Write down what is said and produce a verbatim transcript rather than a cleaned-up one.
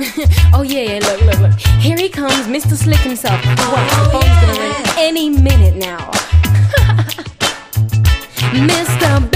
Oh yeah, yeah, look, look, look. Here he comes, Mister Slick himself. Watch, the phone's yeah. gonna ring any minute now. Mister